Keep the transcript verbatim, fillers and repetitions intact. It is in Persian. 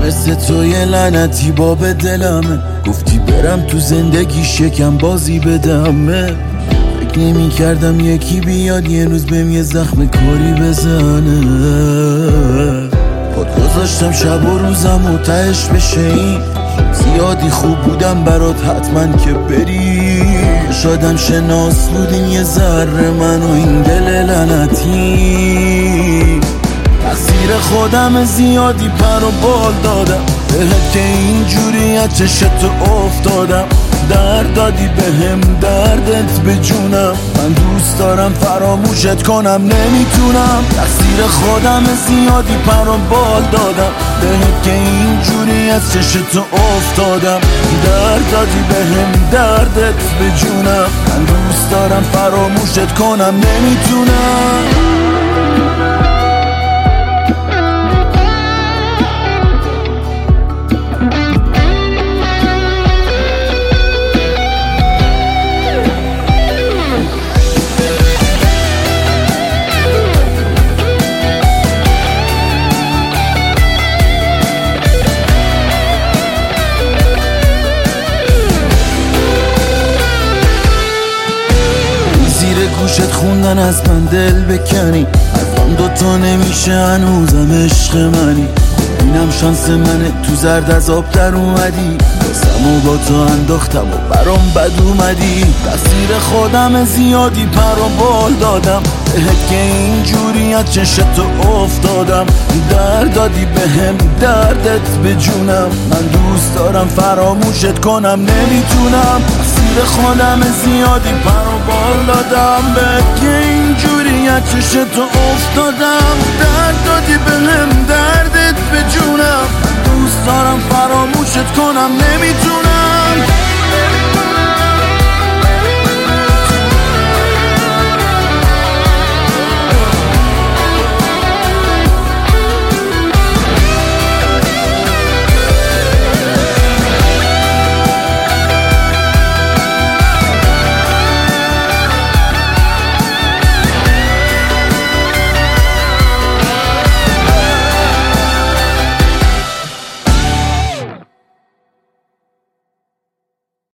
مثل تو یه لعنتی باب دلمه، گفتی برم تو زندگی شکم بازی بدمه. فکر نمی کردم یکی بیاد یه روز بهم یه زخم کاری بزنه. پاد گذاشتم شب و روزم و تهش بشه این زیادی خوب بودم برات حتما که بری. شادم شناس بودین یه ذره من و این دل لعنتی. تقصیر خودم زیادی پر و بال دادم بهت که اینجوری از چشت افتادم. درد دادی بهم دردت به جونم، من دوست دارم فراموشت کنم نمیتونم. تقصیر خودم زیادی پر و بال دادم بهت که اینجوری از چشت افتادم. درد دادی بهم دردت به جونم، من دوست دارم فراموشت کنم نمیتونم. گوشت خوندن از من دل بکنی، حرفم دوتا نمیشه هنوزم عشق منی. اینم شانس منه تو زرد از آب در اومدی، بازم و با تو انداختم و برام بد اومدی. تقصیر خودم زیادی پر و بال دادم بهت که اینجوری از چشت افتادم. درد دادی بهم دردت به جونم، من دوست دارم فراموشت کنم نمیتونم. تقصیر خودم زیادی پر و بال دادم بهت که اینجوری از چشت افتادم. درد دادی بهم دردت به جونم، من دوست دارم فراموشت کنم نمیتونم.